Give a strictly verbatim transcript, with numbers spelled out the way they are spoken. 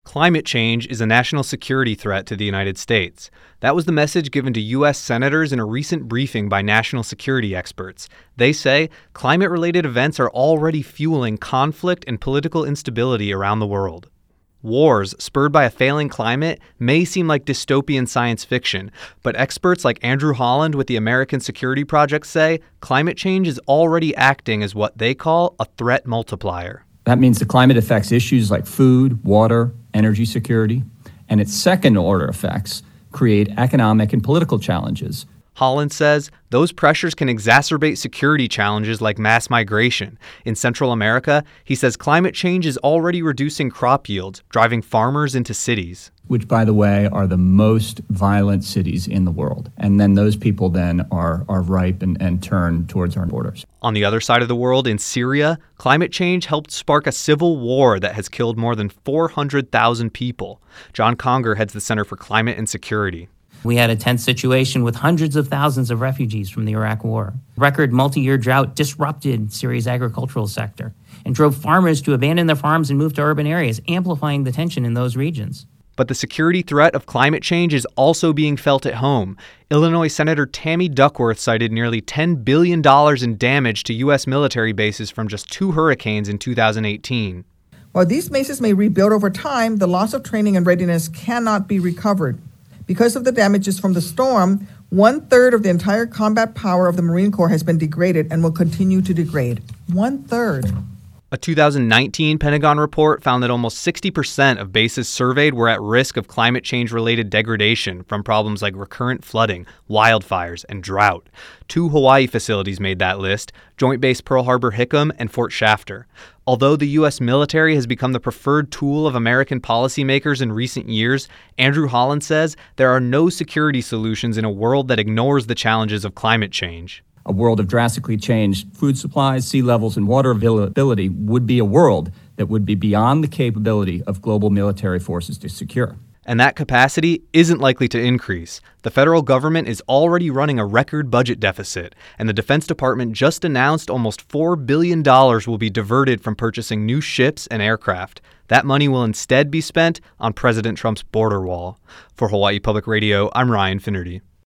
Climate change is a national security threat to the United States. That was the message given to U S senators in a recent briefing by national security experts. They say climate-related events are already fueling conflict and political instability around the world. Wars spurred by a failing climate may seem like dystopian science fiction, but experts like Andrew Holland with the American Security Project say climate change is already acting as what they call a threat multiplier. That means the climate affects issues like food, water, energy security, and its second-order effects create economic and political challenges. Holland says those pressures can exacerbate security challenges like mass migration. In Central America, he says climate change is already reducing crop yields, driving farmers into cities. Which, by the way, are the most violent cities in the world. And then those people then are, are ripe and, and turn towards our borders. On the other side of the world, in Syria, climate change helped spark a civil war that has killed more than four hundred thousand people. John Conger heads the Center for Climate and Security. We had a tense situation with hundreds of thousands of refugees from the Iraq War. Record multi-year drought disrupted Syria's agricultural sector and drove farmers to abandon their farms and move to urban areas, amplifying the tension in those regions. But the security threat of climate change is also being felt at home. Illinois Senator Tammy Duckworth cited nearly ten billion dollars in damage to U S military bases from just two hurricanes in two thousand eighteen. While these bases may rebuild over time, the loss of training and readiness cannot be recovered. Because of the damages from the storm, one-third of the entire combat power of the Marine Corps has been degraded and will continue to degrade. One-third. A two thousand nineteen Pentagon report found that almost sixty percent of bases surveyed were at risk of climate change-related degradation from problems like recurrent flooding, wildfires, and drought. Two Hawaii facilities made that list, Joint Base Pearl Harbor-Hickam and Fort Shafter. Although the U S military has become the preferred tool of American policymakers in recent years, Andrew Holland says there are no security solutions in a world that ignores the challenges of climate change. A world of drastically changed food supplies, sea levels, and water availability would be a world that would be beyond the capability of global military forces to secure. And that capacity isn't likely to increase. The federal government is already running a record budget deficit, and the Defense Department just announced almost four billion dollars will be diverted from purchasing new ships and aircraft. That money will instead be spent on President Trump's border wall. For Hawaii Public Radio, I'm Ryan Finnerty.